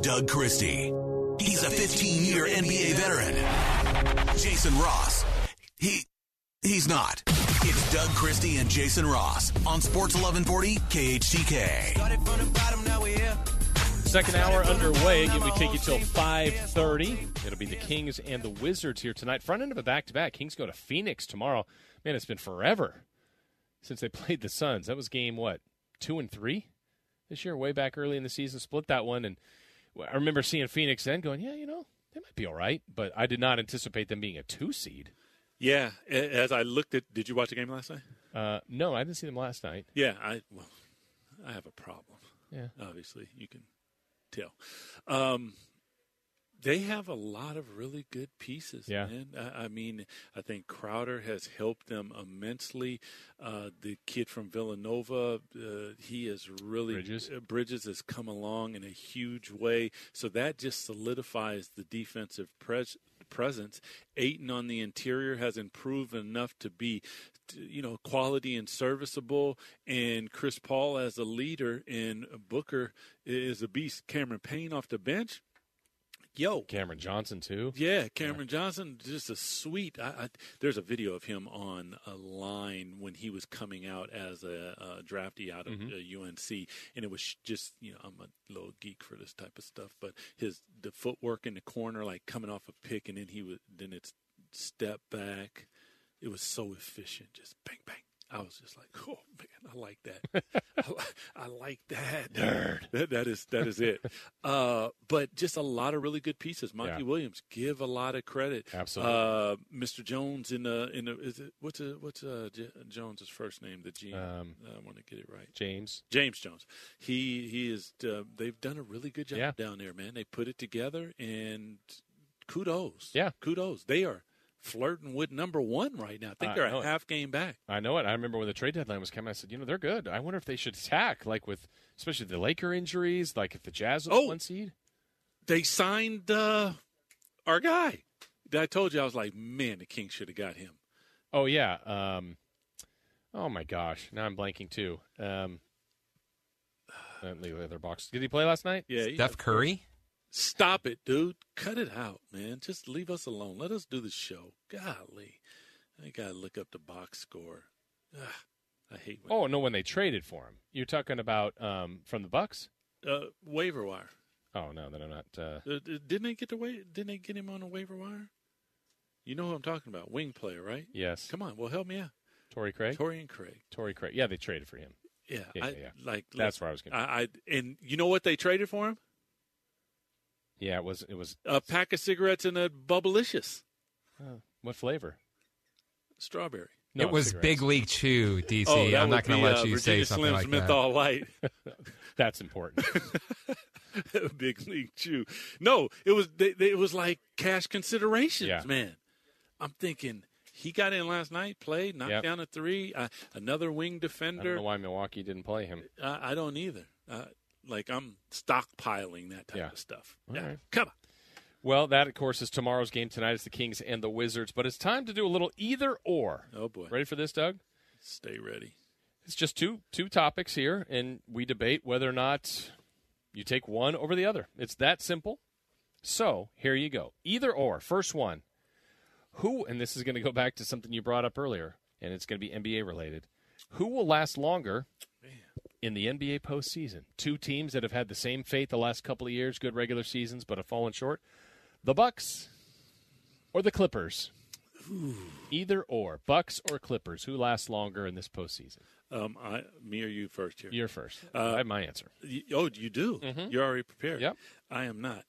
Doug Christie. He's a 15-year NBA veteran. Jason Ross. He's not. It's Doug Christie and Jason Ross on Sports 1140 KHTK. Second hour underway. Again, we take you till 5:30. It'll be the Kings and the Wizards here tonight. Front end of a back-to-back. Kings go to Phoenix tomorrow. Man, it's been forever since they played the Suns. That was game, 2 and 3 this year, way back early in the season. Split that one, and I remember seeing Phoenix then going, yeah, they might be all right, but I did not anticipate them being a 2 seed. Yeah, as I looked at – did you watch the game last night? No, I didn't see them last night. Yeah, I have a problem. Yeah. Obviously, you can tell. They have a lot of really good pieces, man. I mean, I think Crowder has helped them immensely. The kid from Villanova, he is really – Bridges has come along in a huge way. So that just solidifies the defensive presence. Ayton on the interior has improved enough to be, quality and serviceable. And Chris Paul as a leader, and Booker is a beast. Cameron Payne off the bench. Cameron Johnson, too. Yeah, Cameron Johnson, just a sweet. There's a video of him on a line when he was coming out as a draftee out of UNC, and it was just, I'm a little geek for this type of stuff, but the footwork in the corner, like coming off a pick, and then it's step back. It was so efficient, just bang, bang. I was just like, oh, man, I like that. I like that. Nerd. That is it. But just a lot of really good pieces. Monty Williams, give a lot of credit. Absolutely. Mr. Jones what's Jones's first name? The GM. I want to get it right. James Jones. He is. They've done a really good job down there, man. They put it together, and kudos. Yeah, kudos. They are flirting with number one right now. I think they're a half game back. I know it. I remember when the trade deadline was coming, I said, they're good. I wonder if they should attack, like with especially the Laker injuries, like if the Jazz was 1 seed. They signed our guy. I told you, I was like, man, the Kings should have got him. Oh, yeah. Oh, my gosh. Now I'm blanking, too. The other box. Did he play last night? Yeah. Steph Curry? Stop it, dude. Cut it out, man. Just leave us alone. Let us do the show. Golly. I got to look up the box score. Ugh, I hate when they traded for him. You're talking about from the Bucks? Waiver wire. Oh, no, then I'm not. Didn't they get him on a waiver wire? You know who I'm talking about. Wing player, right? Yes. Come on. Well, help me out. Torrey Craig? Torrey Craig. Yeah, they traded for him. Yeah. That's where I was going to And you know what they traded for him? Yeah, it was a pack of cigarettes and a Bubblicious. What flavor? Strawberry. No, it was cigarettes. Big League Chew, DC. I'm not going to let you say something Slim's like menthol that. Light. That's important. Big League Chew. No, it was like cash considerations, man. I'm thinking he got in last night, played, knocked down a 3. Another wing defender. I don't know why Milwaukee didn't play him. I don't either. I'm stockpiling that type of stuff. All right. Come on. Well, that, of course, is tomorrow's game. Tonight is the Kings and the Wizards. But it's time to do a little either or. Oh, boy. Ready for this, Doug? Stay ready. It's just two topics here, and we debate whether or not you take one over the other. It's that simple. So here you go. Either or. First one. Who, and this is going to go back to something you brought up earlier, and it's going to be NBA related. Who will last longer in the NBA postseason? Two teams that have had the same fate the last couple of years, good regular seasons, but have fallen short. The Bucks or the Clippers? Ooh. Either or. Bucks or Clippers. Who lasts longer in this postseason? Me or you first here? You're first. I have my answer. You do? Mm-hmm. You're already prepared? Yep. I am not.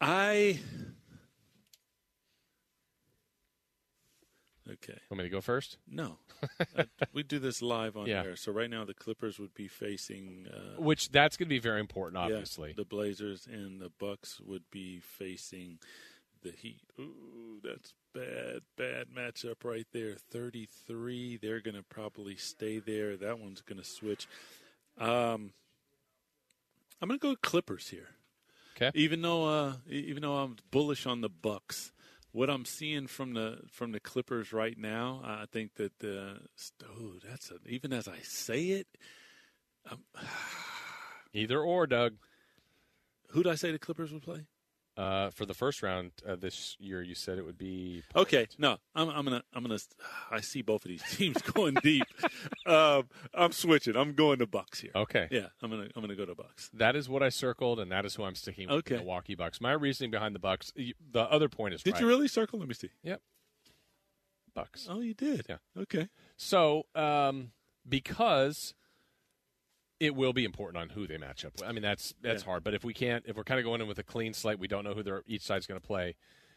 Okay. Want me to go first? No. We do this live on air. So right now the Clippers would be facing which that's going to be very important, obviously. The Blazers, and the Bucks would be facing the Heat. Ooh, that's bad matchup right there. 33. They're going to probably stay there. That one's going to switch. I'm going to go Clippers here. Okay. Even though I'm bullish on the Bucks. What I'm seeing from the Clippers right now, I think that even as I say it, either or, Doug. Who did I say the Clippers would play? For the first round this year, you said it would be. Okay, no, I'm gonna. I see both of these teams going deep. I'm switching. I'm going to Bucks here. Okay. Yeah, I'm gonna go to Bucks. That is what I circled, and that is who I'm sticking with. Okay. The Milwaukee Bucks. My reasoning behind the Bucks. The other point is. Did you really circle? Let me see. Yep. Bucks. Oh, you did. Yeah. Okay. So, because it will be important on who they match up with. I mean, that's hard. But if we're kind of going in with a clean slate, we don't know who each side's going to play.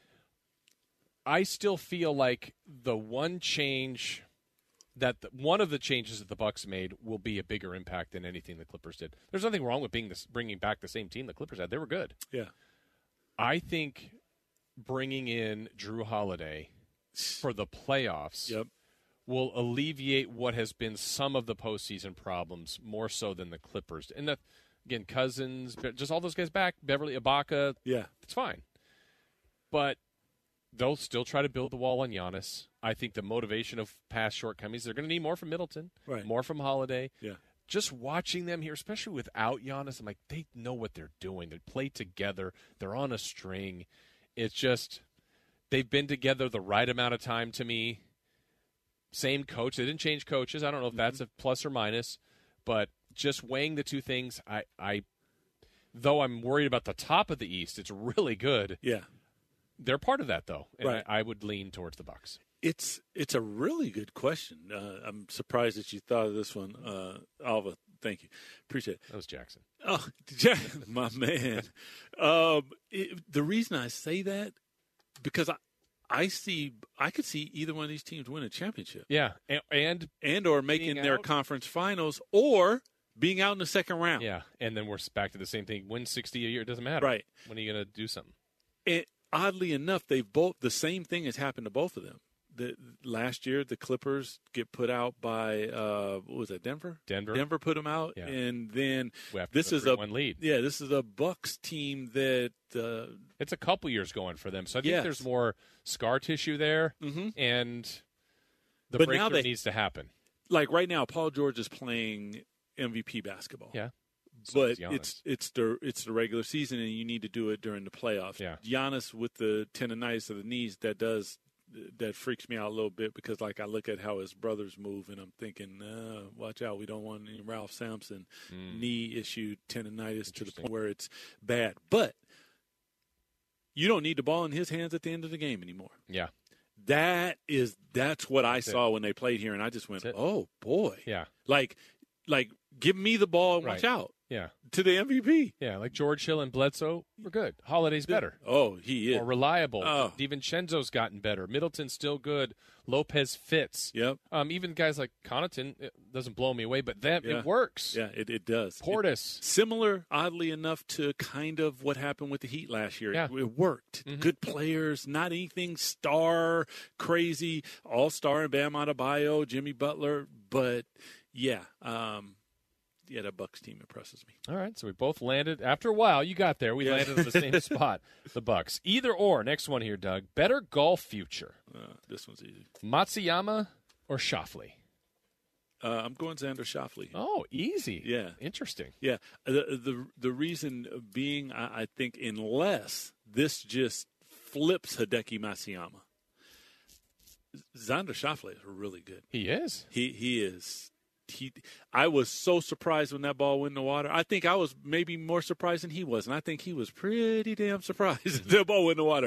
I still feel like the one change one of the changes that the Bucks made will be a bigger impact than anything the Clippers did. There's nothing wrong with bringing back the same team the Clippers had. They were good. Yeah. I think bringing in Jrue Holiday for the playoffs. Yep. Will alleviate what has been some of the postseason problems more so than the Clippers. And again, Cousins, just all those guys back, Beverly, Ibaka, yeah, it's fine. But they'll still try to build the wall on Giannis. I think the motivation of past shortcomings, they're going to need more from Middleton, right. more from Holiday. Yeah. Just watching them here, especially without Giannis, I'm like, they know what they're doing. They play together. They're on a string. It's just they've been together the right amount of time to me. Same coach. They didn't change coaches. I don't know if that's a plus or minus, but just weighing the two things, I though I'm worried about the top of the East, it's really good. Yeah. They're part of that, though, and right. I would lean towards the Bucks. It's a really good question. I'm surprised that you thought of this one, Alva. Thank you. Appreciate it. That was Jackson. Oh, my man. The reason I say that, because I could see either one of these teams win a championship. Yeah, and or making their conference finals, or being out in the second round. Yeah, and then we're back to the same thing. Win 60 a year, it doesn't matter. Right. When are you going to do something? And oddly enough, the same thing has happened to both of them. Last year, the Clippers get put out by what was that? Denver. Denver put them out, yeah. And then this is a 3-1 lead. Yeah, this is a Bucks team that it's a couple years going for them. So I think there's more scar tissue there, and the breakthrough needs to happen. Like right now, Paul George is playing MVP basketball. Yeah. So but it's the regular season, and you need to do it during the playoffs. Yeah. Giannis with the tendonitis of the knees, that freaks me out a little bit, because like I look at how his brothers move, and I'm thinking, watch out, we don't want any Ralph Sampson knee issue tendonitis to the point where it's bad. But you don't need the ball in his hands at the end of the game anymore. Yeah. That's what I saw when they played here, and I just went, oh boy. Yeah. Like give me the ball and watch out. Yeah. To the MVP. Yeah, like George Hill and Bledsoe were good. Holiday's better. Oh, he is. More reliable. Oh. DiVincenzo's gotten better. Middleton's still good. Lopez fits. Yep. Even guys like Connaughton, it doesn't blow me away, but it works. Yeah, it does. Portis. Similar, oddly enough, to kind of what happened with the Heat last year. Yeah. It worked. Mm-hmm. Good players, not anything star crazy, all-star and Bam Adebayo, Jimmy Butler, but yeah, that Bucks team impresses me. All right, so we both landed. After a while, you got there. We landed in the same spot, the Bucks. Either or. Next one here, Doug. Better golf future. This one's easy. Matsuyama or Schauffele? I'm going Xander Schauffele. Oh, easy. Yeah. Interesting. Yeah. The reason being, I think, unless this just flips Hideki Matsuyama, Xander Schauffele is really good. He is. He is. I was so surprised when that ball went in the water. I think I was maybe more surprised than he was, and I think he was pretty damn surprised that ball went in the water.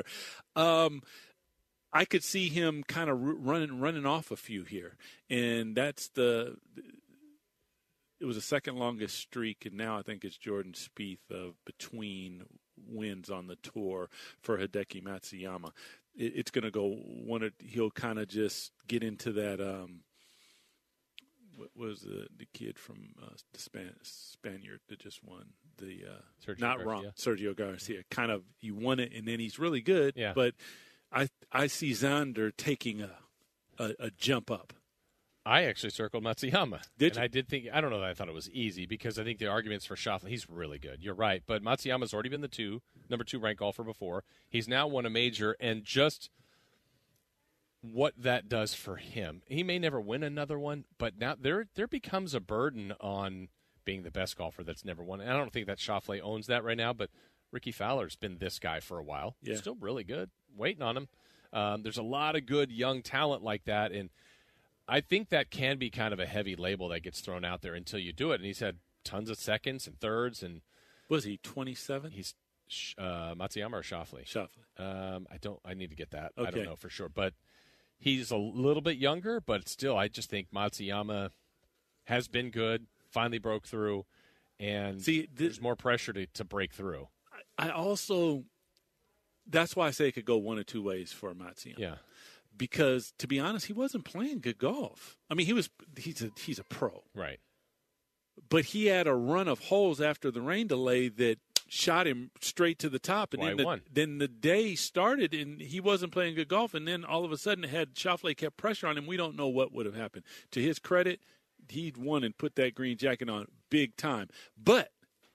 I could see him kind of running off a few here, and it was the second longest streak, and now I think it's Jordan Spieth between wins on the tour for Hideki Matsuyama. It's going to go he'll kind of just get into that. What was the kid from the Spaniard that just won the Sergio Garcia? Kind of, he won it, and then he's really good. Yeah. But I see Xander taking a jump up. I actually circled Matsuyama. Did you? And I did think, I don't know that I thought it was easy, because I think the arguments for Schauffele, he's really good. You're right. But Matsuyama's already been the number 2 ranked golfer before. He's now won a major, and just what that does for him. He may never win another one, but now there becomes a burden on being the best golfer that's never won. And I don't think that Schauffele owns that right now, but Ricky Fowler's been this guy for a while. Yeah. Still really good. Waiting on him. There's a lot of good young talent like that, and I think that can be kind of a heavy label that gets thrown out there until you do it. And he's had tons of seconds and thirds. And was he 27? He's Matsuyama or Schauffele? Schauffele. I need to get that. Okay. I don't know for sure, but he's a little bit younger. But still, I just think Matsuyama has been good. Finally broke through, and there's more pressure to break through. I also, that's why I say it could go one of two ways for Matsuyama. Yeah. Because, to be honest, he wasn't playing good golf. I mean, he's a pro. Right. But he had a run of holes after the rain delay that shot him straight to the top. And then the day started, and he wasn't playing good golf. And then all of a sudden, had Schauffele kept pressure on him, we don't know what would have happened. To his credit, he'd won and put that green jacket on big time. But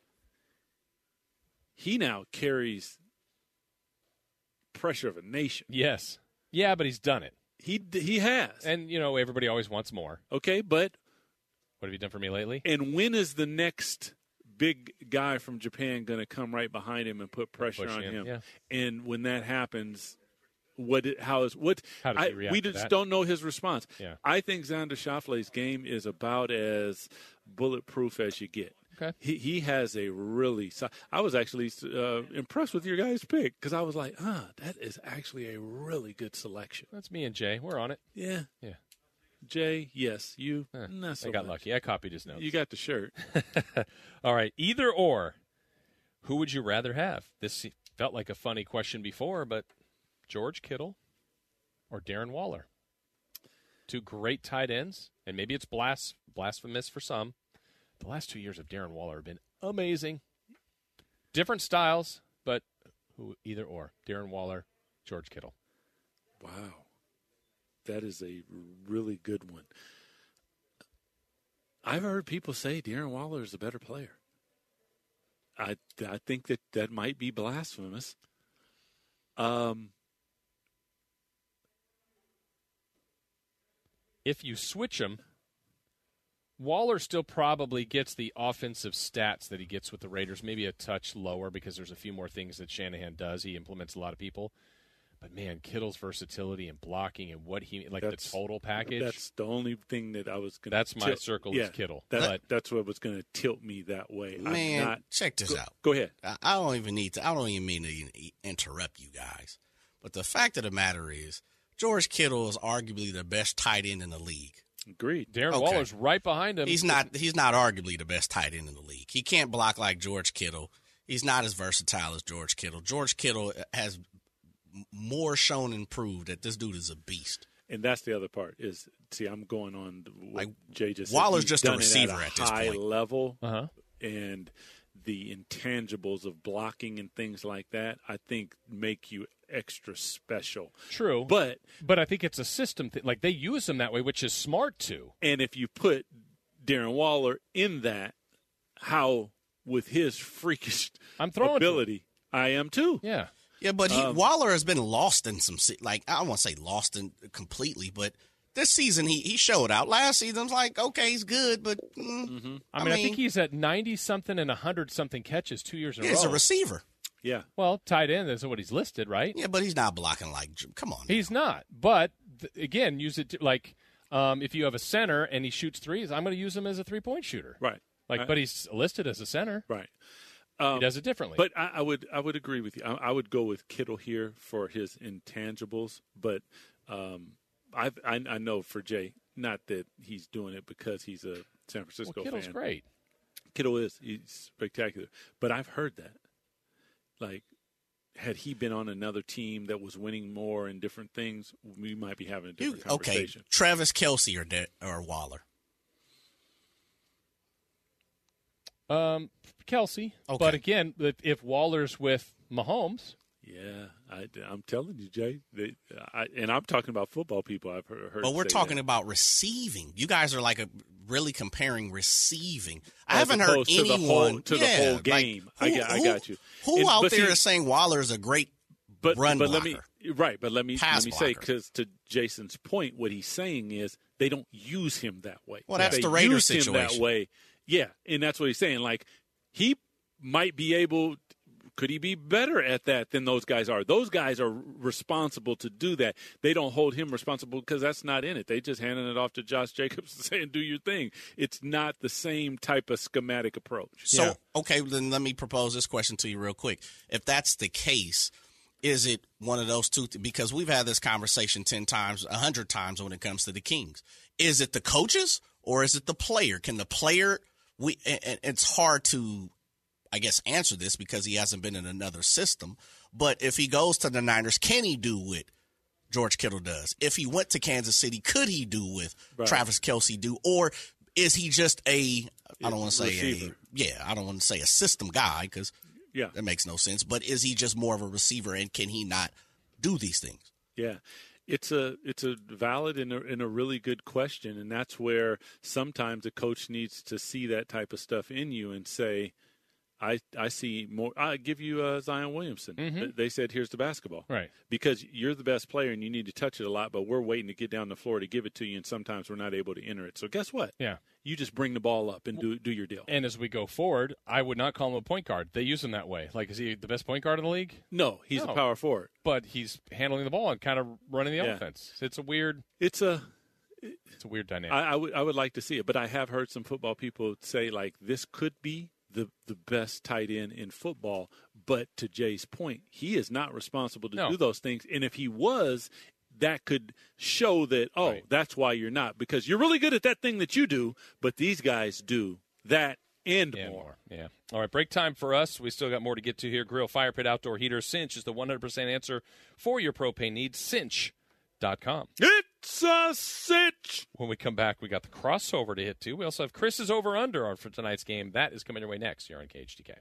he now carries pressure of a nation. Yes. Yeah, but he's done it. He has. And, everybody always wants more. Okay, but what have you done for me lately? And when is the next big guy from Japan going to come right behind him and put pressure on him? Yeah. And when that happens, how does he react we just to that? Don't know his response. Yeah. I think Xander Schauffele's game is about as bulletproof as you get. Okay. He has a really – I was actually impressed with your guys' pick because I was like, that is actually a really good selection. That's me and Jay. We're on it. Yeah. Yeah. Jay, yes. You, not so I got much. lucky. I copied his notes. You got the shirt. All right. Either or, who would you rather have? This felt like a funny question before, but George Kittle or Darren Waller? Two great tight ends, and maybe it's blasphemous for some. The last 2 years of Darren Waller have been amazing. Different styles, but either or. Darren Waller, George Kittle. Wow. That is a really good one. I've heard people say Darren Waller is a better player. I think that might be blasphemous. If you switch them, Waller still probably gets the offensive stats that he gets with the Raiders, maybe a touch lower because there's a few more things that Shanahan does. He implements a lot of people. But, man, Kittle's versatility and blocking and what the total package. That's the only thing that I was going to That's my circle is Kittle. That's what was going to tilt me that way. Man, check this out. Go ahead. I don't even mean to interrupt you guys. But the fact of the matter is, George Kittle is arguably the best tight end in the league. Agreed. Darren Waller's right behind him. He's not arguably the best tight end in the league. He can't block like George Kittle. He's not as versatile as George Kittle. George Kittle has more shown and proved that this dude is a beast. And that's the other part is, I'm going on what Jay just Waller's said. just a receiver at this high point. level, and the intangibles of blocking and things like that, I think, make you extra special. True. But I think it's a system thing. Like, they use him that way, which is smart, too. And if you put Darren Waller in that, how, with his freakish ability, I am too. Yeah. Yeah, but Waller has been lost in some – I don't want to say lost in completely, but this season he showed out. Last season, I was like, okay, he's good, but I think he's at 90-something and 100-something catches 2 years in a row. He's a receiver. Yeah. Well, tight end is what he's listed, right? Yeah, but he's not blocking like – come on. He's not. But, again, use it if you have a center and he shoots threes, I'm going to use him as a three-point shooter. Right. But he's listed as a center. Right. He does it differently. But I would agree with you. I would go with Kittle here for his intangibles. But I know for Jay, not that he's doing it because he's a San Francisco fan. Kittle's great. Kittle is. He's spectacular. But I've heard that. Like, had he been on another team that was winning more and different things, we might be having a different conversation. Okay, Travis Kelce or Waller? Kelce. Okay. But again, if Waller's with Mahomes. Yeah, I'm telling you, Jay. And I'm talking about football people. I've heard. But we're talking about receiving. You guys are really comparing receiving. I haven't heard anyone to the whole game. I got you. Who out there is saying Waller is a great run blocker? Let me say, because to Jason's point, what he's saying is they don't use him that way. Well, that's the Raiders situation. That way. Yeah, and that's what he's saying. Like, he might be able, Could he be better at that than those guys are? Those guys are responsible to do that. They don't hold him responsible because that's not in it. They just handing it off to Josh Jacobs and saying, do your thing. It's not the same type of schematic approach. So, okay, then let me propose this question to you real quick. If that's the case, is it one of those two? Because we've had this conversation 10 times, 100 times when it comes to the Kings. Is it the coaches or is it the player? Can the player – it's hard to – I guess, answer this because he hasn't been in another system. But if he goes to the Niners, can he do what George Kittle does? If he went to Kansas City, could he do what Travis Kelce do? Or is he just I don't want to say a system guy because that makes no sense. But is he just more of a receiver and can he not do these things? Yeah. It's a valid and a really good question. And that's where sometimes a coach needs to see that type of stuff in you and say, I see more. I give you Zion Williamson. Mm-hmm. They said, here's the basketball. Right. Because you're the best player and you need to touch it a lot, but we're waiting to get down the floor to give it to you, and sometimes we're not able to enter it. So guess what? Yeah. You just bring the ball up and do your deal. And as we go forward, I would not call him a point guard. They use him that way. Like, is he the best point guard in the league? No, he's a power forward. But he's handling the ball and kind of running the offense. It's a weird – It's a weird dynamic. I would like to see it, but I have heard some football people say, like, this could be the best tight end in football, but to Jay's point, he is not responsible to do those things. And if he was, that could show that, that's why you're not, because you're really good at that thing that you do, but these guys do that and more. Yeah. All right, break time for us. We still got more to get to here. Grill, fire pit, outdoor heater. Cinch is the 100% answer for your propane needs. Cinch.com. It's a cinch. When we come back, we got the crossover to hit, too. We also have Chris's over-under for tonight's game. That is coming your way next here on KHTK.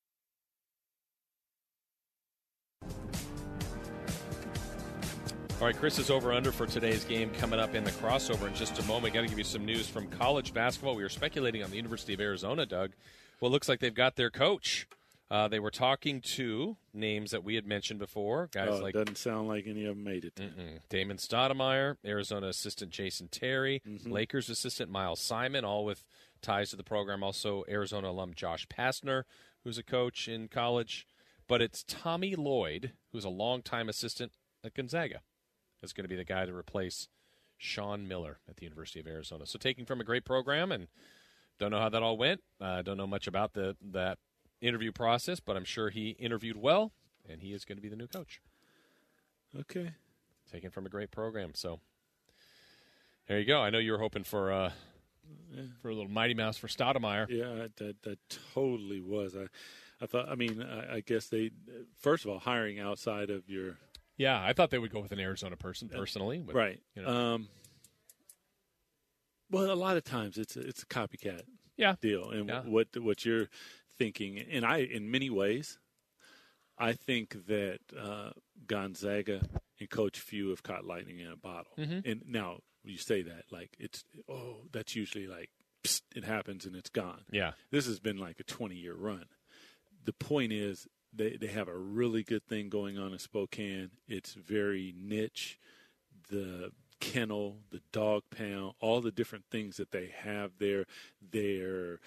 All right, Chris's over-under for today's game coming up in the crossover in just a moment. Got to give you some news from college basketball. We were speculating on the University of Arizona, Doug. Well, it looks like they've got their coach. They were talking to names that we had mentioned before. Guys like doesn't sound like any of them made it. Damon Stoudemire, Arizona assistant Jason Terry, Lakers assistant Miles Simon, all with ties to the program. Also, Arizona alum Josh Pastner, who's a coach in college. But it's Tommy Lloyd, who's a longtime assistant at Gonzaga, is going to be the guy to replace Sean Miller at the University of Arizona. So taking from a great program, and don't know how that all went. Don't know much about that interview process, but I'm sure he interviewed well, and he is going to be the new coach. Okay. Taken from a great program. So there you go. I know you were hoping for a little Mighty Mouse for Stoudemire. Yeah, that totally was. I thought, I guess they, first of all, hiring outside of your. Yeah, I thought they would go with an Arizona person personally. But, right. Well, a lot of times it's a copycat deal. And what you're thinking, and in many ways, I think that Gonzaga and Coach Few have caught lightning in a bottle. Mm-hmm. And now you say that like that's usually like psst, it happens and it's gone. Yeah, this has been like a 20-year run. The point is they have a really good thing going on in Spokane. It's very niche. The kennel, the dog pound, all the different things that they have there. Their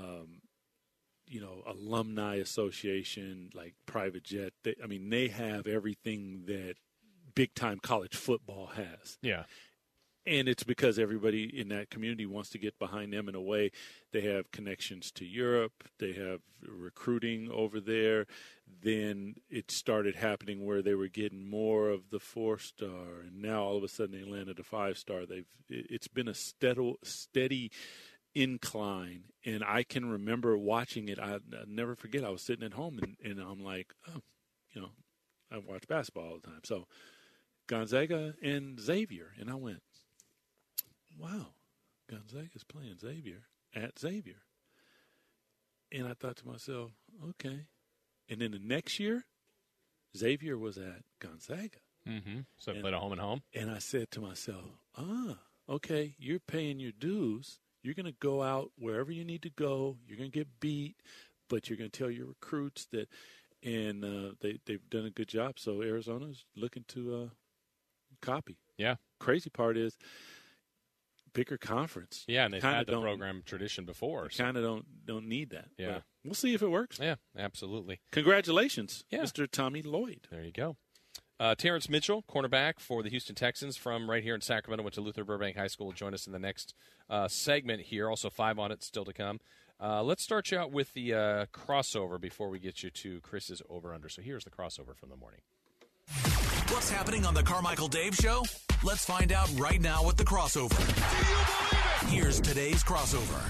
alumni association, like private jet. They have everything that big-time college football has. Yeah. And it's because everybody in that community wants to get behind them in a way. They have connections to Europe. They have recruiting over there. Then it started happening where they were getting more of the 4-star, and now all of a sudden they landed a 5-star. It's been a steady incline, and I can remember watching it. I never forget. I was sitting at home, and I'm like, I watch basketball all the time. So Gonzaga and Xavier, and I went, wow, Gonzaga's playing Xavier at Xavier. And I thought to myself, okay. And then the next year, Xavier was at Gonzaga. Mm-hmm. So played a home and home. And I said to myself, okay, you're paying your dues. You're going to go out wherever you need to go. You're going to get beat, but you're going to tell your recruits that, and they've done a good job. So Arizona's looking to copy. Yeah. Crazy part is bigger conference. Yeah, and they've had the program tradition before. Kind of don't need that. Yeah. But we'll see if it works. Yeah, absolutely. Congratulations, Mr. Tommy Lloyd. There you go. Terrence Mitchell, cornerback for the Houston Texans from right here in Sacramento, went to Luther Burbank High School. Will join us in the next segment here. Also 5 on it still to come. Let's start you out with the crossover before we get you to Chris's over-under. So here's the crossover from the morning. What's happening on the Carmichael Dave Show? Let's find out right now with the crossover. Do you believe it? Here's today's crossover.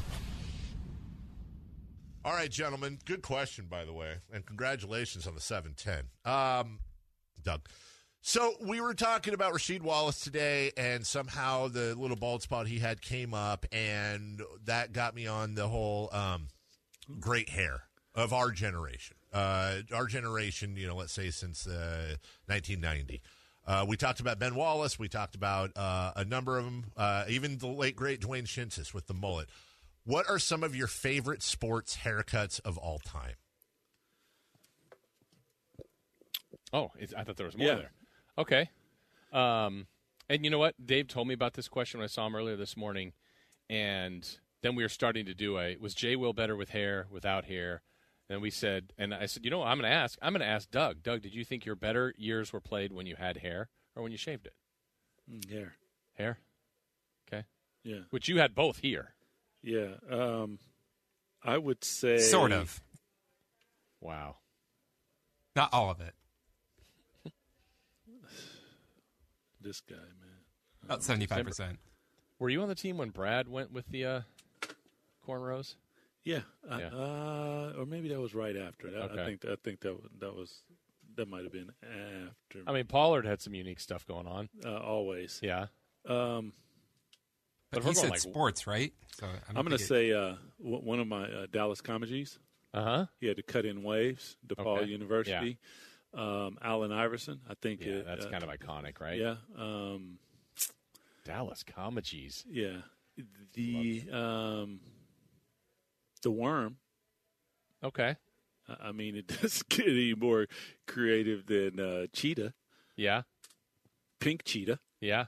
All right, gentlemen. Good question, by the way, and congratulations on the 7-10. Doug. So we were talking about Rasheed Wallace today, and somehow the little bald spot he had came up, and that got me on the whole great hair of our generation. Our generation, let's say since 1990. We talked about Ben Wallace. We talked about a number of them, even the late, great Dwayne Shinsis with the mullet. What are some of your favorite sports haircuts of all time? Oh, I thought there was more there. Okay. And you know what? Dave told me about this question when I saw him earlier this morning, and then we were starting to do was Jay Will better with hair, without hair? And I said, I'm going to ask Doug. Doug, did you think your better years were played when you had hair or when you shaved it? Hair. Hair? Okay. Yeah. Which you had both here. Yeah. I would say. Sort of. Wow. Not all of it. This guy, man. About 75%. Were you on the team when Brad went with the cornrows? Yeah. Or maybe that was right after. Okay. I think that might have been after. I mean, Pollard had some unique stuff going on. Always. Yeah. But he said sports, right? So I'm going to say one of my Dallas Comegys. Uh-huh. He had to cut in waves, DePaul University. Yeah. Allen Iverson, I think. Yeah, that's kind of iconic, right? Yeah. Dallas Comegys. Yeah. The Worm. Okay. I mean, it doesn't get any more creative than Cheetah. Yeah. Pink Cheetah. Yeah.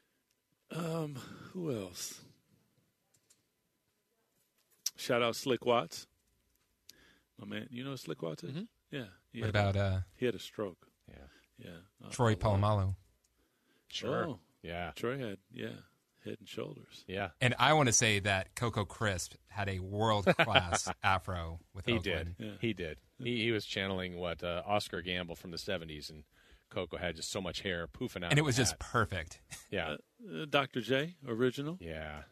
Who else? Shout out Slick Watts. My man, you know who Slick Watts is? Mm-hmm. Yeah. What about he had a stroke. Yeah. Troy Polamalu? Sure. Oh, yeah. Troy had, Head and Shoulders. Yeah. And I want to say that Coco Crisp had a world-class afro with Oakland. He did. He was channeling what Oscar Gamble from the 70s, and Coco had just so much hair poofing out. And it was just perfect. Yeah. Dr. J, original. Yeah.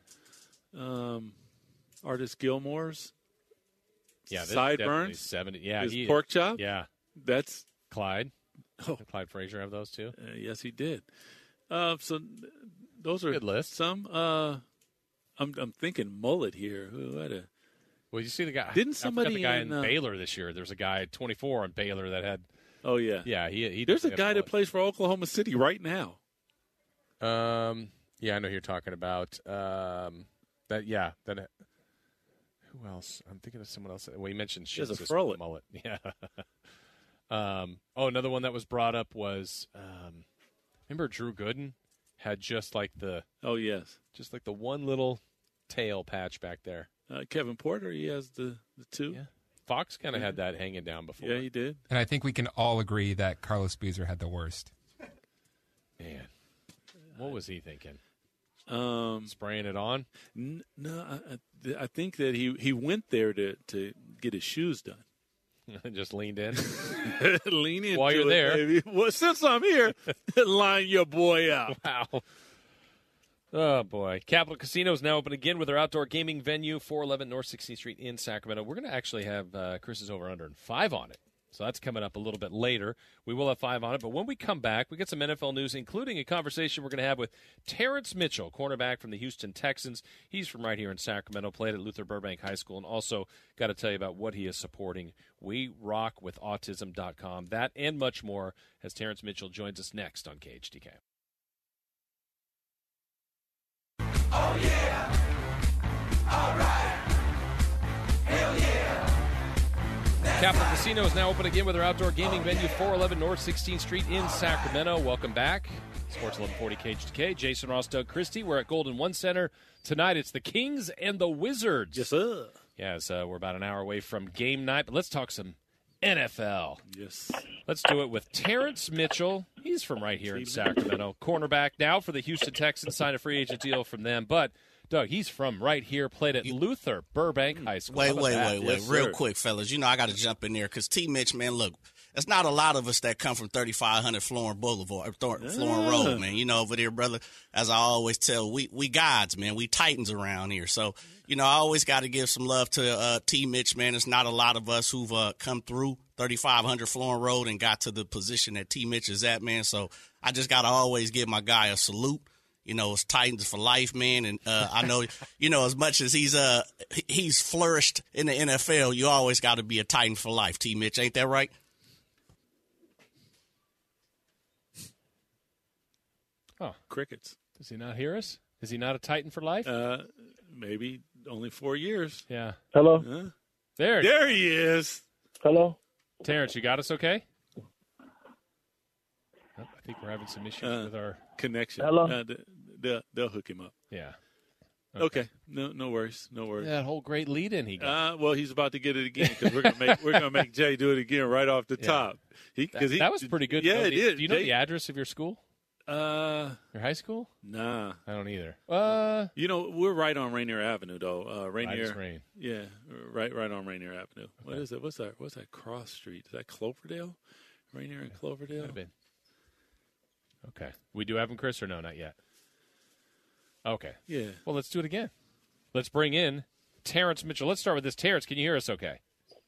Artist Gilmore's. Yeah. Sideburns. 70. Yeah. His pork chop. Yeah. That's Clyde. Oh. Did Clyde Frazier have those too? Yes, he did. So those are good list. Some. I'm thinking mullet here. Who had a? Well, you see the guy. Didn't somebody the guy in Baylor this year? There's a guy 24 on Baylor that had. Oh yeah. Yeah. He There's a guy that plays for Oklahoma City right now. Yeah, I know who you're talking about. That. Yeah. That. Who else? I'm thinking of someone else. Well, you mentioned There's a Froelich. mullet. Yeah. Another one that was brought up was, remember Drew Gooden had just like the. Oh yes. Just like the one little tail patch back there. Kevin Porter, he has the two. Yeah. Fox kind of had that hanging down before. Yeah, he did. And I think we can all agree that Carlos Boozer had the worst. Man, what was he thinking? Spraying it on? No, I think that he went there to get his shoes done. Just leaned in. Lean in while you're there. Baby. Well, since I'm here, line your boy out. Wow. Oh, boy. Capital Casino is now open again with their outdoor gaming venue, 411 North 16th Street in Sacramento. We're going to actually have Chris's over-under and 5 on it. So that's coming up a little bit later. We will have 5 on it. But when we come back, we get some NFL news, including a conversation we're going to have with Terrence Mitchell, cornerback from the Houston Texans. He's from right here in Sacramento, played at Luther Burbank High School, and also got to tell you about what he is supporting. WeRockWithAutism.com. That and much more as Terrence Mitchell joins us next on KHTK. Oh, yeah. All right. Hell yeah. Capital Casino is now open again with their outdoor gaming venue, 411 North 16th Street in Sacramento. Welcome back. Sports 1140 KHTK. Jason Ross, Doug Christie. We're at Golden One Center. Tonight it's the Kings and the Wizards. Yes, sir. Yes, we're about an hour away from game night, but let's talk some NFL. Yes. Let's do it with Terrence Mitchell. He's from right here in Sacramento. Cornerback now for the Houston Texans. Signed a free agent deal from them. But, Doug, he's from right here. Played at Luther Burbank High School. Wait. Yes, Real sir. quick, fellas. I got to jump in there because T. Mitch, man, look, there's not a lot of us that come from 3500 Florin Boulevard, Florin Road, man. Over there, brother, as I always tell, we gods, man. We titans around here. So, I always got to give some love to T. Mitch, man. There's not a lot of us who've come through 3500 Florin Road and got to the position that T. Mitch is at, man. So I just got to always give my guy a salute. It's Titans for life, man. And I know, as much as he's flourished in the NFL, you always got to be a Titan for life, T. Mitch. Ain't that right? Oh, Crickets. Does he not hear us? Is he not a Titan for life? Maybe only 4 years. Yeah. Hello? There he is. Hello? Terrence, you got us okay? I think we're having some issues with our connection. Hello? They'll hook him up. Yeah. Okay. No worries. No worries. That whole great lead-in he got. Well, he's about to get it again because we're gonna make Jay do it again right off the top. That was pretty good. Yeah, it is. Do you know the address of your school? Your high school? Nah, I don't either. we're right on Rainier Avenue though. Rainier. Rain. Yeah, right on Rainier Avenue. Okay. What is it? What's that cross street? Is that Cloverdale? Rainier and Cloverdale. Might have been. Okay. We do have him, Chris, or no? Not yet. Okay. Yeah. Well, let's do it again. Let's bring in Terrence Mitchell. Let's start with this. Terrence, can you hear us okay?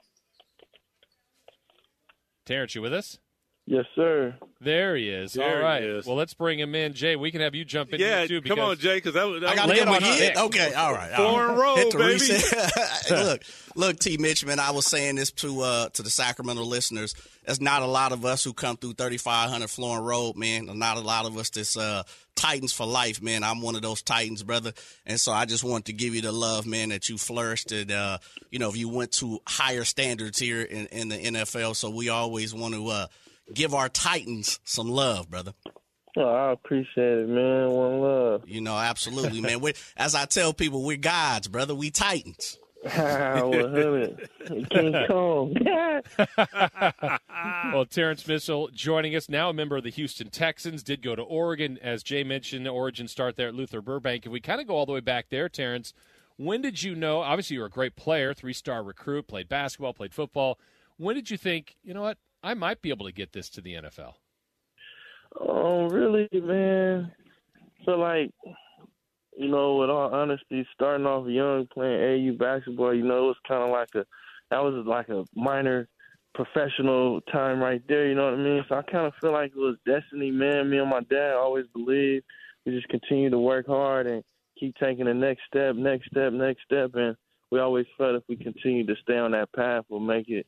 Terrence, you with us? Yes, sir. There he is. There all right. he is. Well, let's bring him in. Jay, we can have you jump in here, too. Come on, Jay, because that I got to lay get it him on again? thick. Okay, all right. Florin Road, Hit the baby. reset. Look, T. Mitch, man, I was saying this to the Sacramento listeners. There's not a lot of us who come through 3500 Florin Road, man. There's not a lot of us that's Titans for life, man. I'm one of those Titans, brother. And so I just want to give you the love, man, that you flourished and, if you went to higher standards here in the NFL. So we always want to give our Titans some love, brother. Oh, I appreciate it, man. One love. Absolutely, man. As I tell people, we're gods, brother. We Titans. 100. King Kong. Well, Terrence Mitchell joining us now, a member of the Houston Texans, did go to Oregon. As Jay mentioned, the origin start there at Luther Burbank. If we kind of go all the way back there, Terrence, when did you know, obviously you were a great player, 3-star recruit, played basketball, played football. When did you think, you know what, I might be able to get this to the NFL? Oh, really, man? So, with all honesty, starting off young, playing AU basketball, it was kind of like a minor professional time right there, you know what I mean? So I kind of feel like it was destiny, man. Me and my dad always believed we just continue to work hard and keep taking the next step, and we always felt if we continue to stay on that path, we'll make it.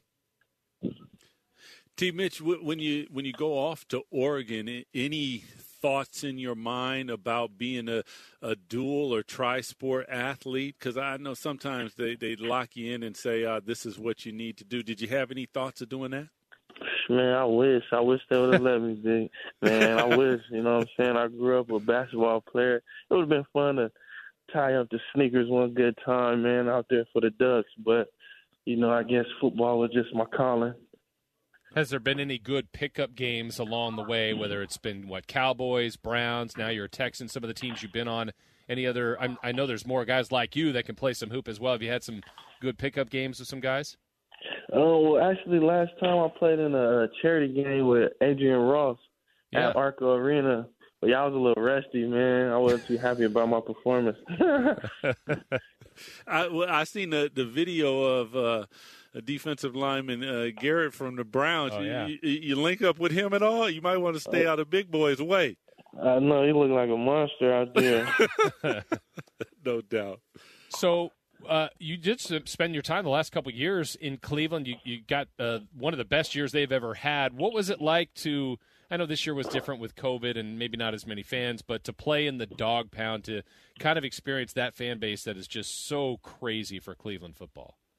T. Mitch, when you go off to Oregon, any thoughts in your mind about being a dual or tri-sport athlete? Because I know sometimes they lock you in and say, this is what you need to do. Did you have any thoughts of doing that? Man, I wish they would have let me be. Man, I wish, you know what I'm saying? I grew up a basketball player. It would have been fun to tie up the sneakers one good time, man, out there for the Ducks. But, I guess football was just my calling. Has there been any good pickup games along the way, whether it's been, Cowboys, Browns, now you're a Texan, some of the teams you've been on, any other – I know there's more guys like you that can play some hoop as well. Have you had some good pickup games with some guys? Oh, well, actually, last time I played in a charity game with Adrian Ross at Arco Arena. But I was a little rusty, man. I wasn't too happy about my performance. I seen the video of a defensive lineman, Garrett from the Browns. You link up with him at all? You might want to stay out of big boys' way. I know. He looked like a monster out there. No doubt. So you did spend your time the last couple of years in Cleveland. You got one of the best years they've ever had. What was it like to – I know this year was different with COVID and maybe not as many fans, but to play in the dog pound, to kind of experience that fan base that is just so crazy for Cleveland football?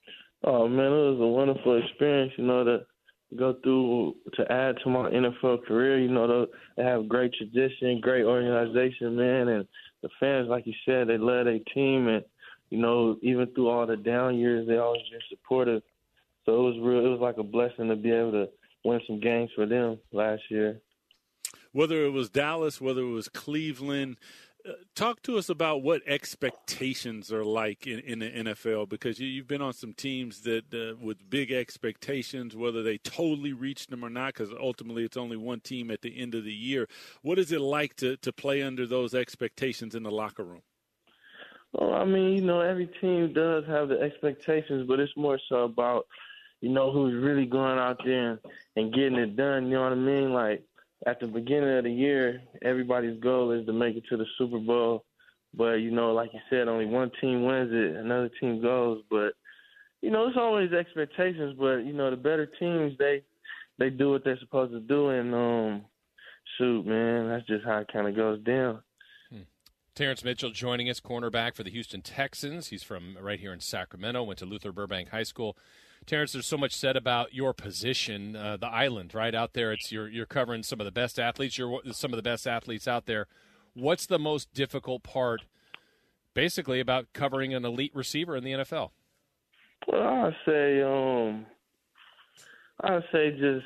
Oh, man, it was a wonderful experience, to go through, to add to my NFL career. They have great tradition, great organization, man, and the fans, like you said, they love their team, and, even through all the down years, they always been supportive. So it was like a blessing to be able to win some games for them last year. Whether it was Dallas, whether it was Cleveland, talk to us about what expectations are like in the NFL, because you've been on some teams that with big expectations, whether they totally reached them or not, because ultimately it's only one team at the end of the year. What is it like to play under those expectations in the locker room? Well, I mean, every team does have the expectations, but it's more so about, who's really going out there and getting it done. You know what I mean? Like, at the beginning of the year, everybody's goal is to make it to the Super Bowl. But, like you said, only one team wins it, another team goes. But, it's always expectations. But, the better teams, they do what they're supposed to do. And, shoot, man, that's just how it kind of goes down. Terrence Mitchell joining us, cornerback for the Houston Texans. He's from right here in Sacramento, went to Luther Burbank High School. Terrence, there's so much said about your position, the island, right out there. It's you're covering some of the best athletes. You're some of the best athletes out there. What's the most difficult part, basically, about covering an elite receiver in the NFL? Well, I'd say just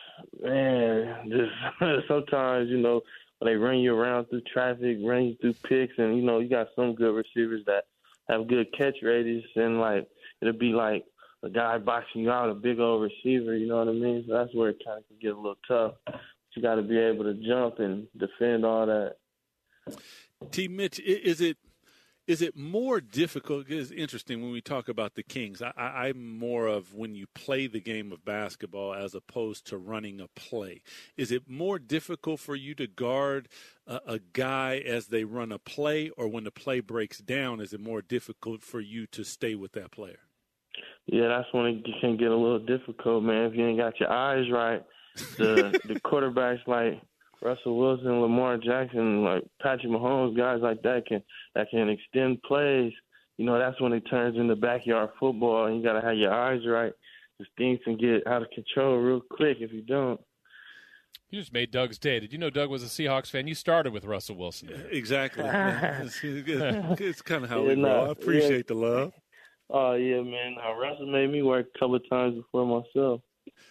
sometimes, when they run you around through traffic, run you through picks, and, you got some good receivers that have good catch radius, and, it'll be like a guy boxing you out, a big old receiver, you know what I mean? So that's where it kind of can get a little tough. But you got to be able to jump and defend all that. T. Mitch, is it more difficult? It's interesting when we talk about the Kings. I'm more of when you play the game of basketball as opposed to running a play. Is it more difficult for you to guard a guy as they run a play, or when the play breaks down, is it more difficult for you to stay with that player? Yeah, that's when it can get a little difficult, man. If you ain't got your eyes right, the quarterbacks like Russell Wilson, Lamar Jackson, like Patrick Mahomes, guys like that can extend plays. That's when it turns into backyard football, and you got to have your eyes right. Because things can get out of control real quick if you don't. You just made Doug's day. Did you know Doug was a Seahawks fan? You started with Russell Wilson. Exactly. It's kind of how we roll. I appreciate the love. Oh, yeah, man. Russell made me work a couple of times before myself.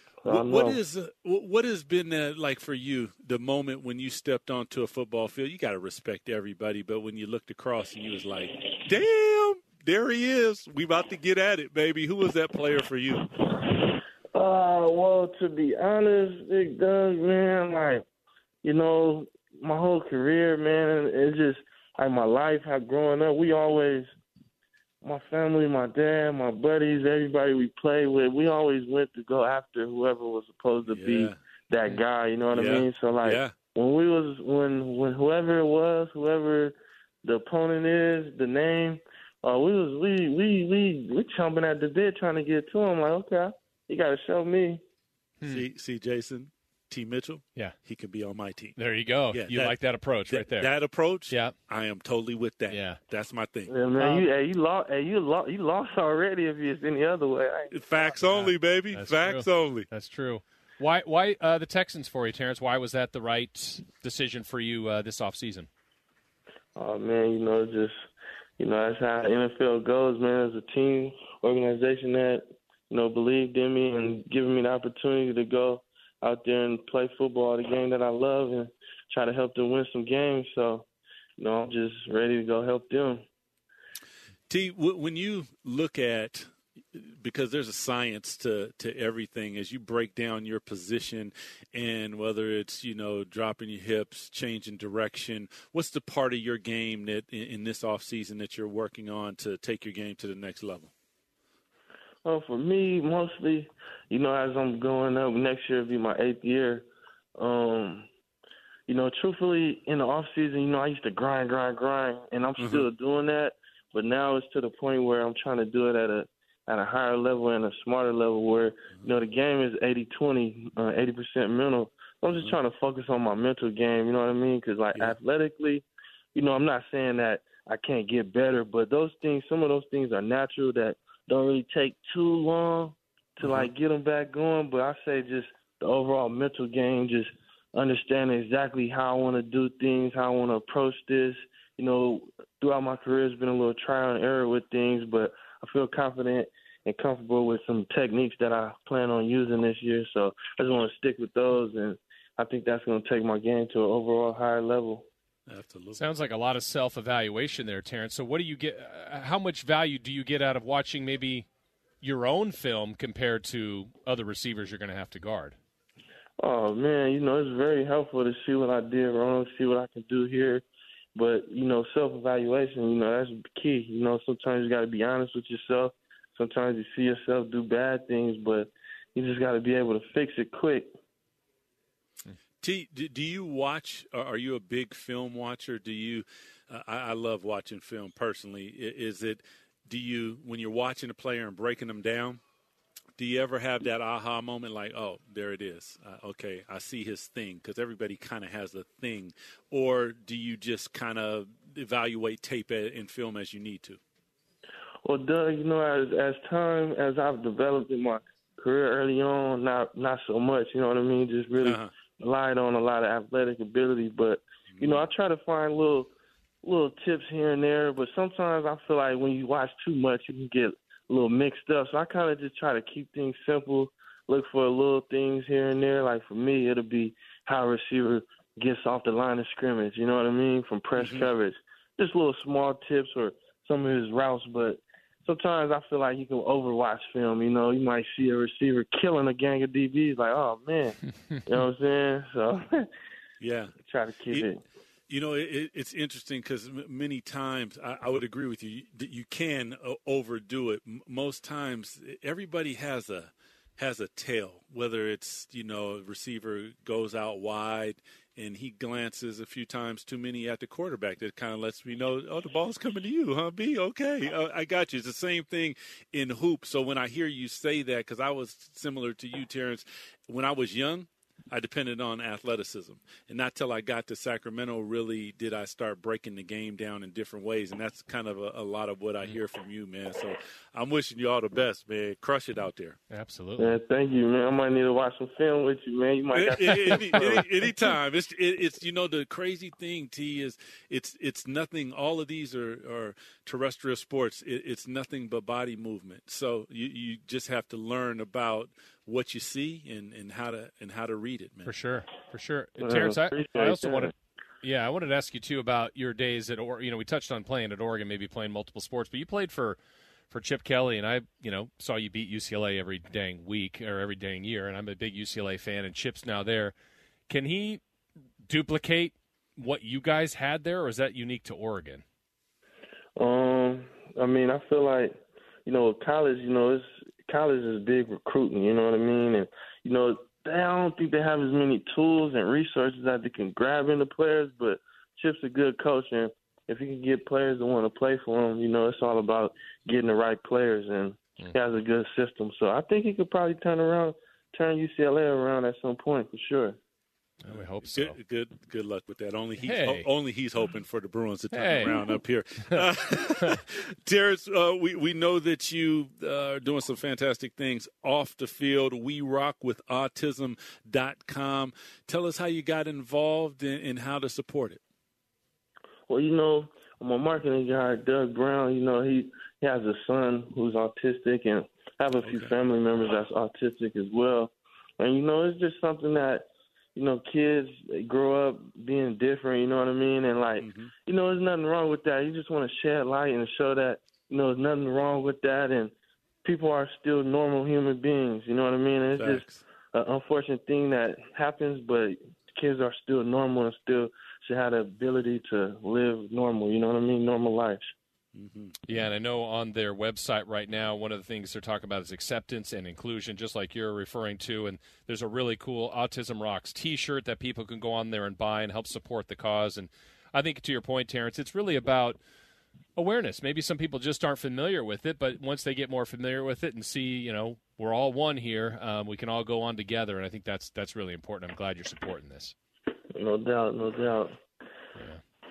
What has been like for you, the moment when you stepped onto a football field? You got to respect everybody, but when you looked across and you was like, damn, there he is. We about to get at it, baby. Who was that player for you? Well, to be honest, Big Doug, man, my whole career, man, it's just like my life, how growing up, my family, my dad, my buddies, everybody we played with, we always went to go after whoever was supposed to be that guy, you know what I mean? So, when whoever it was, whoever the opponent is, the name, we chomping at the bit trying to get to him. Like, okay, you got to show me. See, Jason, T. Mitchell, he could be on my team. There you go. Yeah, you like that approach right there. That approach, yeah. I am totally with that. Yeah. That's my thing. Yeah, man, you lost already if it's any other way. Facts only, baby. That's Facts true. only. That's true. Why the Texans for you, Terrence? Why was that the right decision for you this offseason? Oh, man, that's how NFL goes, man. As a team organization that, believed in me and giving me the opportunity to go out there and play football, the game that I love, and try to help them win some games. So, I'm just ready to go help them. T, when you look at, because there's a science to everything, as you break down your position, and whether it's, dropping your hips, changing direction, what's the part of your game that in this offseason that you're working on to take your game to the next level? Well, for me, mostly, as I'm going up, next year will be my 8th year. Truthfully, in the off season, I used to grind, and I'm still doing that. But now it's to the point where I'm trying to do it at a higher level and a smarter level where, the game is 80-20, 80% mental. I'm just trying to focus on my mental game, you know what I mean? Because, athletically, I'm not saying that I can't get better, but some of those things are natural that don't really take too long to, like, get them back going. But I say just the overall mental game, just understanding exactly how I want to do things, how I want to approach this. You know, throughout my career, it's been a little trial and error with things, but I feel confident and comfortable with some techniques that I plan on using this year. So I just want to stick with those, and I think that's going to take my game to an overall higher level. Absolutely. Sounds like a lot of self-evaluation there, Terrence. So what do you get? How much value do you get out of watching maybe your own film compared to other receivers you're going to have to guard? Oh, man, you know, it's very helpful to see what I did wrong, see what I can do here. But, you know, self-evaluation, you know, that's key. You know, sometimes you got to be honest with yourself. Sometimes you see yourself do bad things, but you just got to be able to fix it quick. T, do you watch? Are you a big film watcher? Do you? I love watching film personally. Is it? Do you, when you're watching a player and breaking them down, do you ever have that aha moment like, oh, there it is? Okay, I see his thing, because everybody kind of has a thing. Or do you just kind of evaluate tape and film as you need to? Well, Doug, you know, as I've developed in my career early on, not so much, you know what I mean? Just really relied on a lot of athletic ability. But, you know, I try to find little tips here and there. But sometimes I feel like when you watch too much, you can get a little mixed up. So I kind of just try to keep things simple, look for little things here and there. Like for me, it'll be how a receiver gets off the line of scrimmage, you know what I mean, from press coverage. Just little small tips or some of his routes. But sometimes I feel like you can overwatch film. You know, you might see a receiver killing a gang of DBs, like, oh, man. You know what I'm saying? So, yeah, try to keep it. You know, it's interesting because many times I would agree with you that you can overdo it. Most times, everybody has a tail, whether it's, you know, a receiver goes out wide and he glances a few times too many at the quarterback. That kind of lets me know, oh, the ball's coming to you, huh, B? Okay, I got you. It's the same thing in hoops. So when I hear you say that, because I was similar to you, Terrence, when I was young, I depended on athleticism. And not till I got to Sacramento really did I start breaking the game down in different ways. And that's kind of a lot of what I hear from you, man. So I'm wishing you all the best, man. Crush it out there. Absolutely. Yeah, thank you, man. I might need to watch some film with you, man. You might got anytime. It's you know, the crazy thing, T, is it's nothing. All of these are terrestrial sports. It's nothing but body movement. So you just have to learn about what you see and how to read it, man. For sure. Terrence, I also wanted to ask you too about your days at Oregon. You know, we touched on playing at Oregon, maybe playing multiple sports, but you played for Chip Kelly, and I, you know, saw you beat UCLA every dang week or every dang year, and I'm a big UCLA fan, and Chip's now there. Can he duplicate what you guys had there, or is that unique to Oregon? I mean, I feel like, you know, college, you know, college is big recruiting, you know what I mean? And, you know, I don't think they have as many tools and resources that they can grab into players, but Chip's a good coach, and if he can get players to want to play for him, you know, it's all about getting the right players, and he has a good system. So I think he could probably turn UCLA around at some point for sure. I hope so. Good luck with that. Only he's hoping for the Bruins to turn around up here. Terrence, we know that you are doing some fantastic things off the field. We rock with autism.com. Tell us how you got involved and how to support it. Well, you know, my marketing guy, Doug Brown, you know, he has a son who's autistic, and I have a few family members that's autistic as well. And, you know, it's just something that, you know, kids, they grow up being different, you know what I mean? And, like, you know, there's nothing wrong with that. You just want to shed light and show that, you know, there's nothing wrong with that. And people are still normal human beings, you know what I mean? And it's just an unfortunate thing that happens, but kids are still normal and still should have the ability to live normal, you know what I mean? Normal lives. Yeah, and I know on their website right now, one of the things they're talking about is acceptance and inclusion, just like you're referring to. And there's a really cool Autism Rocks T-shirt that people can go on there and buy and help support the cause. And I think, to your point, Terrence, it's really about awareness. Maybe some people just aren't familiar with it, but once they get more familiar with it and see, you know, we're all one here, we can all go on together. And I think that's really important. I'm glad you're supporting this. No doubt. Yeah.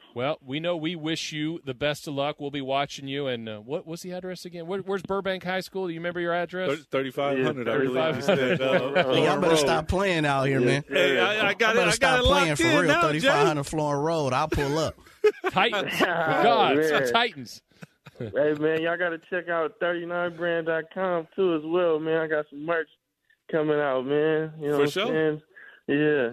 Well, we know we wish you the best of luck. We'll be watching you. And what's the address again? Where's Burbank High School? Do you remember your address? 3,500, yeah, I believe you said. Y'all better stop playing out here, man. Hey, I got it. I got stop it playing locked for in real. now, 3,500 Florence Road. I'll pull up. Titans. God, it's Titans. Hey, man, y'all got to check out 39brand.com, too, as well, man. I got some merch coming out, man. You know For what sure. I'm saying? Yeah.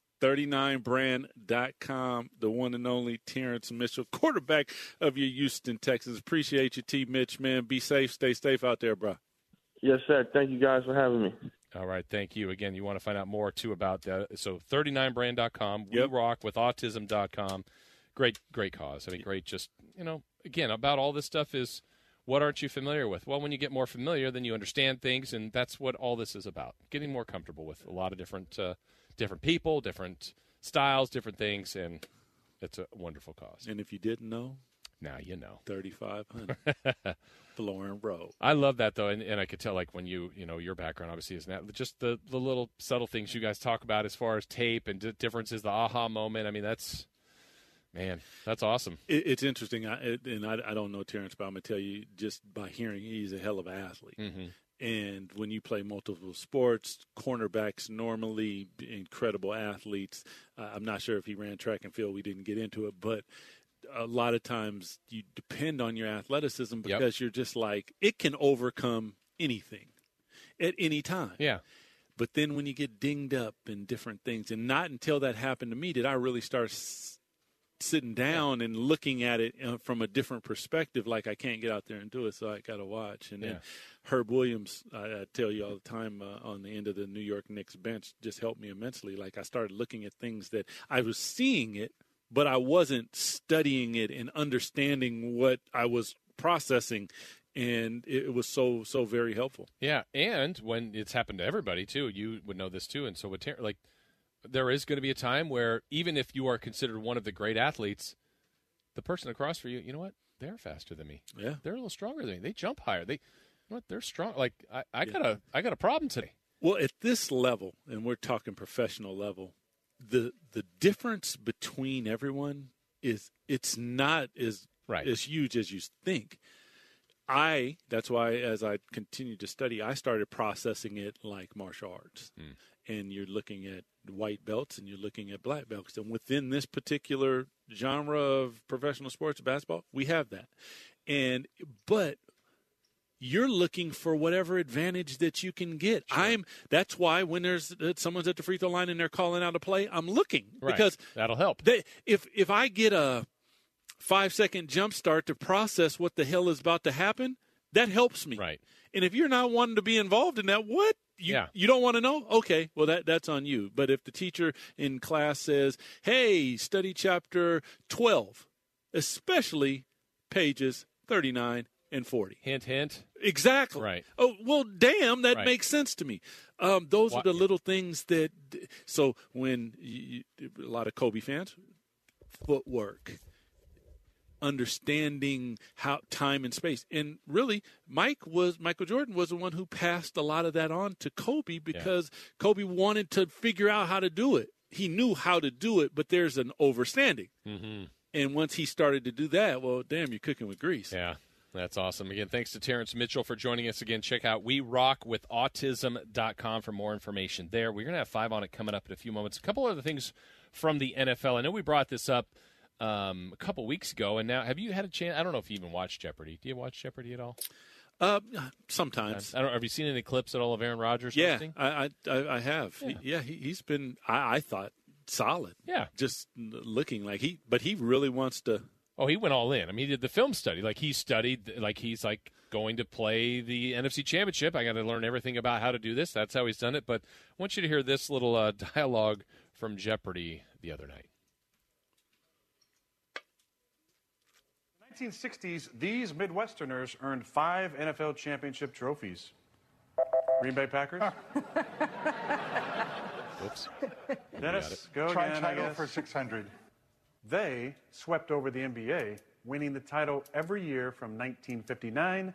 39brand.com, the one and only Terrence Mitchell, quarterback of your Houston Texans. Appreciate you, T. Mitch, man. Be safe. Stay safe out there, bro. Yes, sir. Thank you guys for having me. All right, thank you. Again, you want to find out more, too, about that. So 39brand.com, Yep. We Rock with Autism.com. Great cause. I mean, great just, again, about all this stuff is what aren't you familiar with? Well, when you get more familiar, then you understand things, and that's what all this is about, getting more comfortable with a lot of different people, different styles, different things, and it's a wonderful cause. And if you didn't know, now you know. 3,500 Florence Road. I love that, though, and I could tell, like, when your background obviously is not just the little subtle things you guys talk about as far as tape and differences, the aha moment. I mean, that's awesome. It's interesting, I don't know Terrence, but I'm going to tell you just by hearing, he's a hell of an athlete. Mm-hmm. And when you play multiple sports, cornerbacks normally incredible athletes. I'm not sure if he ran track and field. We didn't get into it, but a lot of times you depend on your athleticism because you're just like, it can overcome anything at any time. Yeah. But then when you get dinged up in different things, and not until that happened to me did I really start sitting down and looking at it from a different perspective, like I can't get out there and do it, so I got to watch. And then Herb Williams, I tell you all the time, on the end of the New York Knicks bench, just helped me immensely. Like I started looking at things that I was seeing it, but I wasn't studying it and understanding what I was processing. And it was so very helpful. Yeah, and when it's happened to everybody, too, you would know this, too. And so there is going to be a time where even if you are considered one of the great athletes, the person across from you, you know what? They're faster than me. Yeah. They're a little stronger than me. They jump higher. They're strong. Like, I got a problem today. Well, at this level, and we're talking professional level, the difference between everyone it's not as huge as you think. That's why as I continued to study, I started processing it like martial arts. And you're looking at white belts and you're looking at black belts. And within this particular genre of professional sports, basketball, we have that. But you're looking for whatever advantage that you can get. Sure. That's why when someone's at the free throw line and they're calling out a play, I'm looking. Right. Because that'll help. If I get a 5-second jump start to process what the hell is about to happen, that helps me. Right. And if you're not wanting to be involved in that, what? You don't want to know? Okay, well, that's on you. But if the teacher in class says, hey, study chapter 12, especially pages 39 and 40. Hint, hint. Exactly. Right. Oh, well, damn, that makes sense to me. Those are the little things that – so when a lot of Kobe fans, footwork, understanding how time and space. And really, Michael Jordan was the one who passed a lot of that on to Kobe because Kobe wanted to figure out how to do it. He knew how to do it, but there's an overstanding. Mm-hmm. And once he started to do that, well, damn, you're cooking with grease. Yeah, that's awesome. Again, thanks to Terrence Mitchell for joining us again. Check out WeRockWithAutism.com for more information there. We're going to have 5 on it coming up in a few moments. A couple other things from the NFL. I know we brought this up a couple weeks ago, and now have you had a chance? I don't know if you even watch Jeopardy. Do you watch Jeopardy at all? Sometimes. Have you seen any clips at all of Aaron Rodgers? Yeah, hosting? I have. Yeah. He's been. I thought solid. Yeah, just looking like but he really wants to. Oh, he went all in. I mean, he did the film study. Like he studied. Like he's like going to play the NFC Championship. I got to learn everything about how to do this. That's how he's done it. But I want you to hear this little dialogue from Jeopardy the other night. 1960s, these Midwesterners earned 5 NFL championship trophies. Green Bay Packers. Whoops. Dennis, go Try again, title for 600. They swept over the NBA, winning the title every year from 1959 to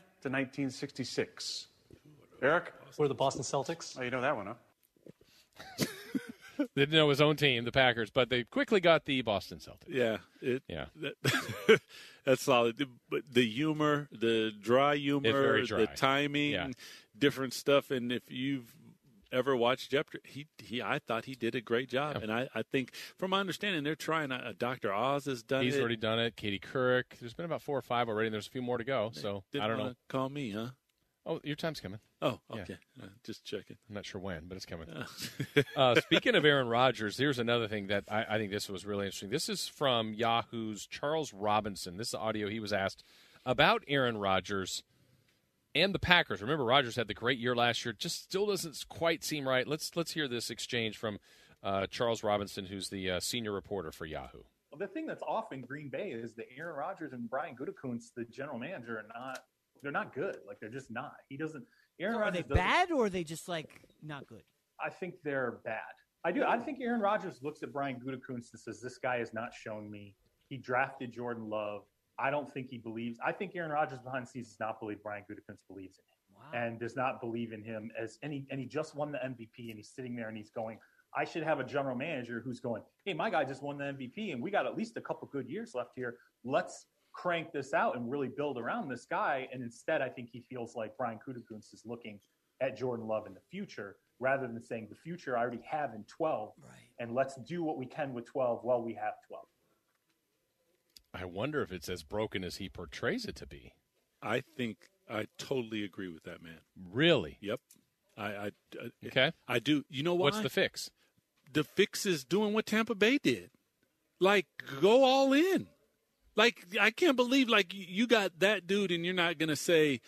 1966. Eric? We're the Boston Celtics. Oh, you know that one, huh? Didn't know his own team, the Packers, but they quickly got the Boston Celtics. Yeah. That's solid. But the humor, the dry humor, very dry. the timing, different stuff. And if you've ever watched Jeopardy, I thought he did a great job. Yeah. And I think, from my understanding, they're trying. Dr. Oz has done it. He's already done it. Katie Couric. There's been about 4 or 5 already, and there's a few more to go. So I don't know. Call me, huh? Oh, your time's coming. Oh, okay. Yeah. Just checking. I'm not sure when, but it's coming. Speaking of Aaron Rodgers, here's another thing that I think this was really interesting. This is from Yahoo's Charles Robinson. This is audio he was asked about Aaron Rodgers and the Packers. Remember, Rodgers had the great year last year. Just still doesn't quite seem right. Let's hear this exchange from Charles Robinson, who's the senior reporter for Yahoo. Well, the thing that's off in Green Bay is that Aaron Rodgers and Brian Gutekunst, the general manager, are not. They're not good. Like, they're just not. He doesn't. Aaron So Rodgers are they bad or are they just like not good? I think they're bad. I do. I think Aaron Rodgers looks at Brian Gutekunst and says, "This guy has not shown me. He drafted Jordan Love. I don't think he believes. I think Aaron Rodgers behind the scenes does not believe Brian Gutekunst believes in him, and does not believe in him as any. And he just won the MVP, and he's sitting there and he's going, I should have a general manager who's going, hey, my guy just won the MVP, and we got at least a couple good years left here. Let's crank this out and really build around this guy. And instead, I think he feels like Brian Gutekunst is looking at Jordan Love in the future rather than saying the future I already have in 12, and let's do what we can with 12 while we have 12. I wonder if it's as broken as he portrays it to be. I think I totally agree with that, man. Really? Yep. Okay. I do. You know why? What's the fix? The fix is doing what Tampa Bay did. Like, go all in. Like, I can't believe, like, you got that dude and you're not going to say,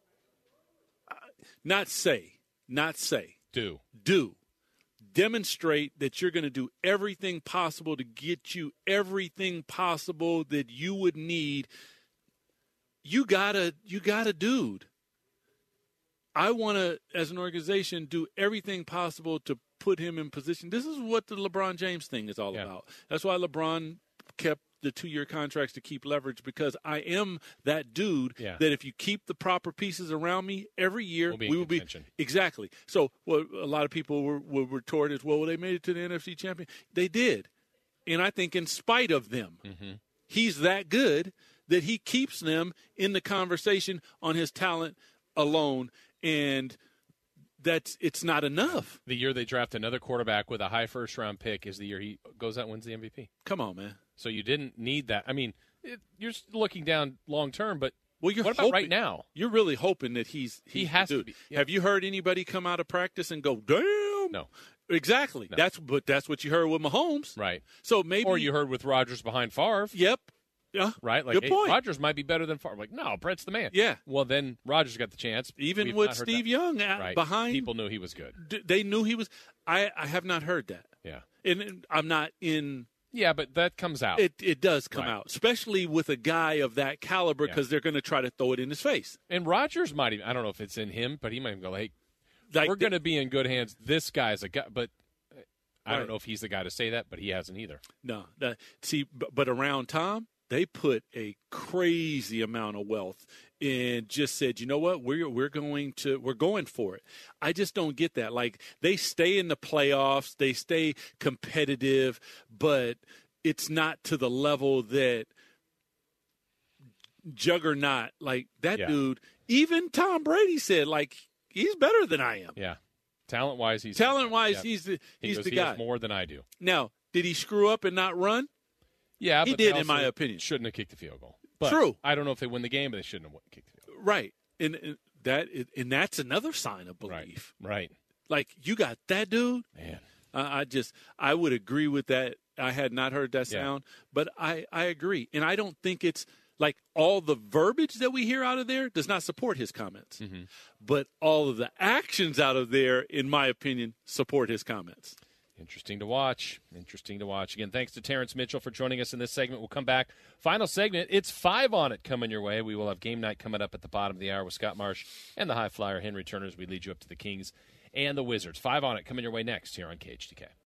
not say. Do. Demonstrate that you're going to do everything possible to get you everything possible that you would need. You got a dude. I want to, as an organization, do everything possible to put him in position. This is what the LeBron James thing is all about. That's why LeBron kept the 2-year contracts to keep leverage, because I am that dude that if you keep the proper pieces around me every year, we will be. Exactly. So what a lot of people will retort is, well, they made it to the NFC champion. They did. And I think in spite of them, he's that good that he keeps them in the conversation on his talent alone. And it's not enough. The year they draft another quarterback with a high first-round pick is the year he goes out and wins the MVP. Come on, man. So you didn't need that. I mean, you're looking down long-term, but what about hoping, right now? You're really hoping that he has to be. Yeah. Have you heard anybody come out of practice and go, damn? No. Exactly. No. That's what you heard with Mahomes. Right. So maybe. Or you heard with Rodgers behind Favre. Yep. Yeah. Right? Like, good point. Rodgers might be better than Favre. Like, no, Brett's the man. Yeah. Well, then Rodgers got the chance. Even with Steve Young behind. People knew he was good. They knew he was. I have not heard that. Yeah. And I'm not in. Yeah, but that comes out. It does come out, especially with a guy of that caliber, because they're going to try to throw it in his face. And Rodgers might even, I don't know if it's in him, but he might even go, hey, we're going to be in good hands. This guy's a guy, but I don't know if he's the guy to say that, but he hasn't either. No. But around Tom, they put a crazy amount of wealth and just said, you know what, we're going for it. I just don't get that. Like, they stay in the playoffs, they stay competitive, but it's not to the level that juggernaut, like that dude. Even Tom Brady said, like, he's better than I am. Yeah, talent-wise, he's the guy. Has more than I do. Now, did he screw up and not run? Yeah, he did, in my opinion. Shouldn't have kicked the field goal. But true. I don't know if they win the game, but they shouldn't have kicked the field goal. Right, and that's another sign of belief. Right. Like, you got that dude. Man, I would agree with that. I had not heard that sound, but I agree, and I don't think it's like all the verbiage that we hear out of there does not support his comments, but all of the actions out of there, in my opinion, support his comments. Interesting to watch. Again, thanks to Terrence Mitchell for joining us in this segment. We'll come back. Final segment. It's 5 on it coming your way. We will have game night coming up at the bottom of the hour with Scott Marsh and the high flyer Henry Turner as we lead you up to the Kings and the Wizards. 5 on it coming your way next here on KHTK.